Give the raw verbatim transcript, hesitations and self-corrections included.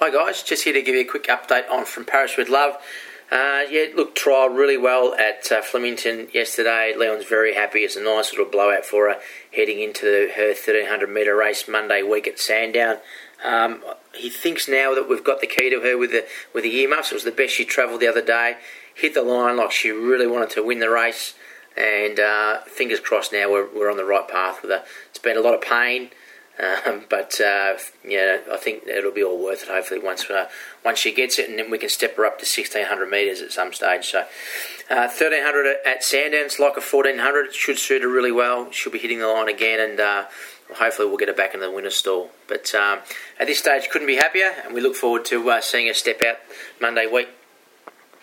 Hi guys, just here to give you a quick update on From Paris with Love. Uh, yeah, look, trialled really well at uh, Flemington yesterday. Leon's very happy. It's a nice little blowout for her heading into her thirteen hundred metre race Monday week at Sandown. Um, he thinks now that we've got the key to her with the with the earmuffs. It was the best she travelled the other day. Hit the line like she really wanted to win the race. And uh, fingers crossed now we're, we're on the right path with her. It's been a lot of pain. Um, but uh, yeah, I think it'll be all worth it. Hopefully, once uh, once she gets it, and then we can step her up to sixteen hundred metres at some stage. So, uh, thirteen hundred at Sandown, it's like a fourteen hundred. It should suit her really well. She'll be hitting the line again, and uh, hopefully, we'll get her back in the winner's stall. But um, at this stage, couldn't be happier, and we look forward to uh, seeing her step out Monday week.